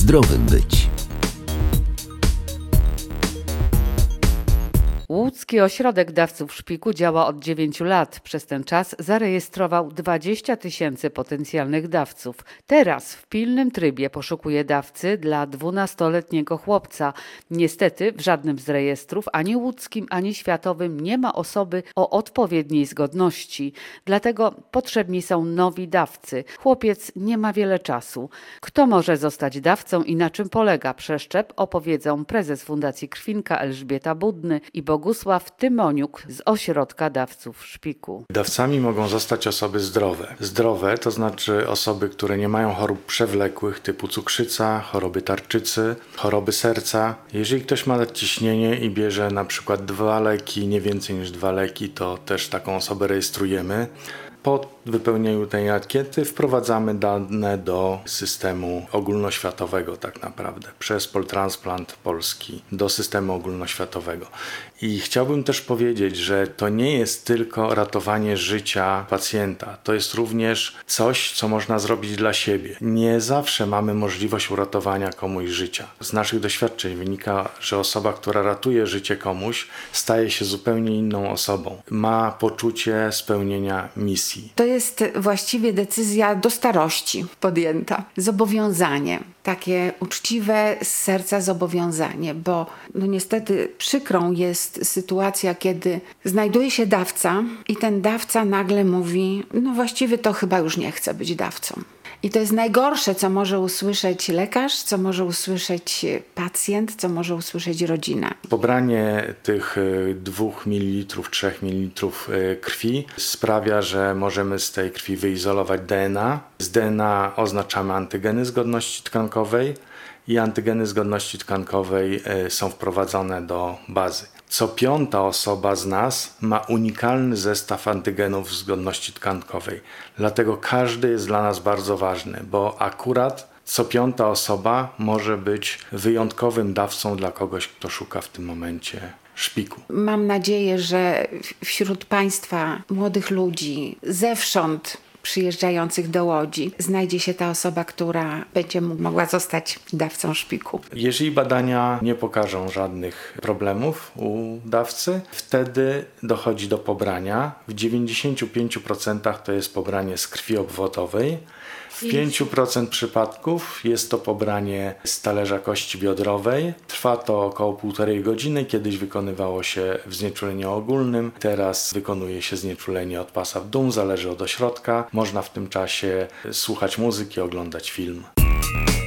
zdrowym być. Łódzki Ośrodek Dawców Szpiku działa od 9 lat. Przez ten czas zarejestrował 20 000 potencjalnych dawców. Teraz w pilnym trybie poszukuje dawcy dla 12-letniego chłopca. Niestety w żadnym z rejestrów, ani łódzkim, ani światowym, nie ma osoby o odpowiedniej zgodności. Dlatego potrzebni są nowi dawcy. Chłopiec nie ma wiele czasu. Kto może zostać dawcą i na czym polega przeszczep, opowiedzą prezes Fundacji Krwinka Elżbieta Budny i Bogusław Tymoniuk z Ośrodka Dawców Szpiku. Dawcami mogą zostać osoby zdrowe. Zdrowe to znaczy osoby, które nie mają chorób przewlekłych typu cukrzyca, choroby tarczycy, choroby serca. Jeżeli ktoś ma nadciśnienie i bierze na przykład 2 leki, nie więcej niż 2 leki, to też taką osobę rejestrujemy. Po wypełnieniu tej ankiety wprowadzamy dane do systemu ogólnoświatowego tak naprawdę, przez Poltransplant Polski do systemu ogólnoświatowego. I chciałbym też powiedzieć, że to nie jest tylko ratowanie życia pacjenta, to jest również coś, co można zrobić dla siebie. Nie zawsze mamy możliwość uratowania komuś życia. Z naszych doświadczeń wynika, że osoba, która ratuje życie komuś, staje się zupełnie inną osobą. Ma poczucie spełnienia misji. To jest właściwie decyzja do starości podjęta. Zobowiązanie, takie uczciwe z serca zobowiązanie, bo niestety przykrą jest sytuacja, kiedy znajduje się dawca i ten dawca nagle mówi, właściwie to chyba już nie chcę być dawcą. I to jest najgorsze, co może usłyszeć lekarz, co może usłyszeć pacjent, co może usłyszeć rodzina. Pobranie tych 2 ml, 3 ml krwi sprawia, że możemy z tej krwi wyizolować DNA. Z DNA oznaczamy antygeny zgodności tkankowej i antygeny zgodności tkankowej są wprowadzone do bazy. Co 5. osoba z nas ma unikalny zestaw antygenów zgodności tkankowej. Dlatego każdy jest dla nas bardzo ważny, bo akurat co 5. osoba może być wyjątkowym dawcą dla kogoś, kto szuka w tym momencie szpiku. Mam nadzieję, że wśród Państwa młodych ludzi zewsząd przyjeżdżających do Łodzi znajdzie się ta osoba, która będzie mogła zostać dawcą szpiku. Jeżeli badania nie pokażą żadnych problemów u dawcy, wtedy dochodzi do pobrania. W 95% to jest pobranie z krwi obwodowej. W 5% przypadków jest to pobranie z talerza kości biodrowej. Trwa to około 1,5 godziny. Kiedyś wykonywało się w znieczuleniu ogólnym. Teraz wykonuje się znieczulenie od pasa w dół, zależy od ośrodka. Można w tym czasie słuchać muzyki, oglądać film.